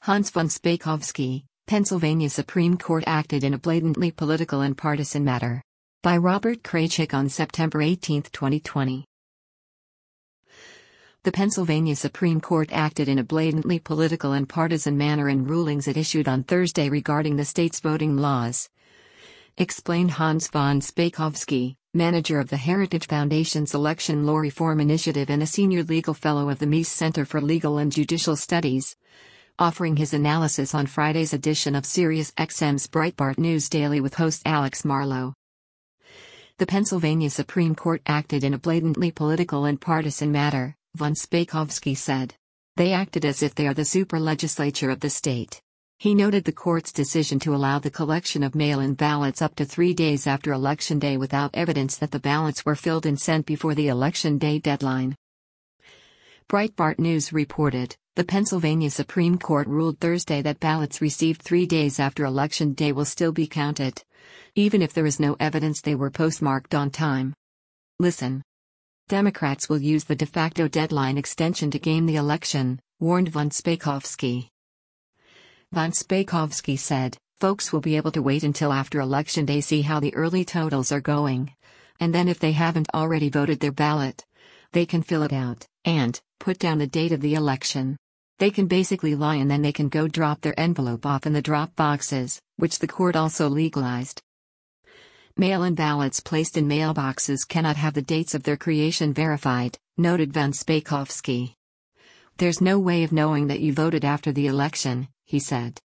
Hans von Spakovsky, Pennsylvania Supreme Court acted in a blatantly political and partisan matter. By Robert Kraychik on September 18, 2020. The Pennsylvania Supreme Court acted in a blatantly political and partisan manner in rulings it issued on Thursday regarding the state's voting laws. Explained Hans von Spakovsky, manager of the Heritage Foundation's Election Law Reform Initiative and a senior legal fellow of the Meese Center for Legal and Judicial Studies, offering his analysis on Friday's edition of SiriusXM's Breitbart News Daily with host Alex Marlow. The Pennsylvania Supreme Court acted in a blatantly political and partisan matter, von Spakovsky said. They acted as if they are the super-legislature of the state. He noted the court's decision to allow the collection of mail-in ballots up to 3 days after Election Day without evidence that the ballots were filled and sent before the Election Day deadline. Breitbart News reported, the Pennsylvania Supreme Court ruled Thursday that ballots received 3 days after Election Day will still be counted, even if there is no evidence they were postmarked on time. Listen. Democrats will use the de facto deadline extension to game the election, warned von Spakovsky. Von Spakovsky said, folks will be able to wait until after Election Day, see how the early totals are going. And then if they haven't already voted their ballot, they can fill it out, and put down the date of the election. They can basically lie and then they can go drop their envelope off in the drop boxes, which the court also legalized. Mail-in ballots placed in mailboxes cannot have the dates of their creation verified, noted von Spakovsky. There's no way of knowing that you voted after the election, he said.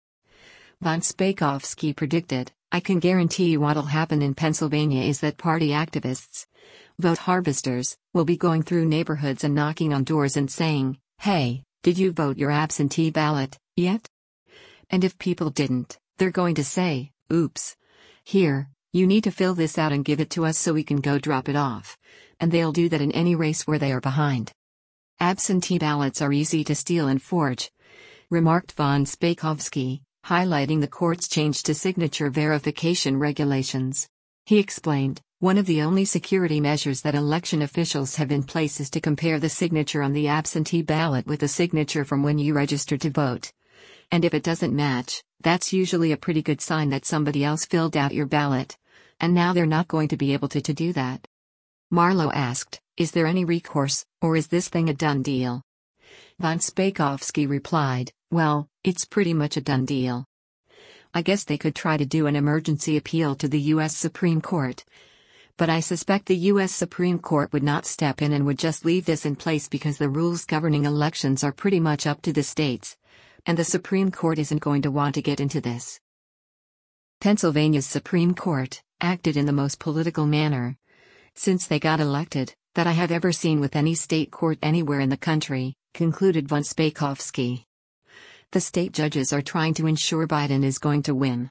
Von Spakovsky predicted, I can guarantee you what'll happen in Pennsylvania is that party activists, vote harvesters, will be going through neighborhoods and knocking on doors and saying, hey, did you vote your absentee ballot yet? And if people didn't, they're going to say, oops. Here, you need to fill this out and give it to us so we can go drop it off. And they'll do that in any race where they are behind. Absentee ballots are easy to steal and forge, remarked von Spakovsky, highlighting the court's change to signature verification regulations. He explained, one of the only security measures that election officials have in place is to compare the signature on the absentee ballot with the signature from when you registered to vote. And if it doesn't match, that's usually a pretty good sign that somebody else filled out your ballot. And now they're not going to be able to do that. Marlow asked, is there any recourse, or is this thing a done deal? Von Spakovsky replied, well, it's pretty much a done deal. I guess they could try to do an emergency appeal to the U.S. Supreme Court. But I suspect the U.S. Supreme Court would not step in and would just leave this in place because the rules governing elections are pretty much up to the states. And the Supreme Court isn't going to want to get into this. Pennsylvania's Supreme Court acted in the most political manner since they got elected that I have ever seen with any state court anywhere in the country, concluded von Spakovsky. The state judges are trying to ensure Biden is going to win.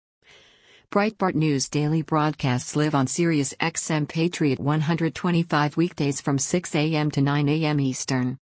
Breitbart News Daily broadcasts live on SiriusXM Patriot 125 weekdays from 6 a.m. to 9 a.m. Eastern.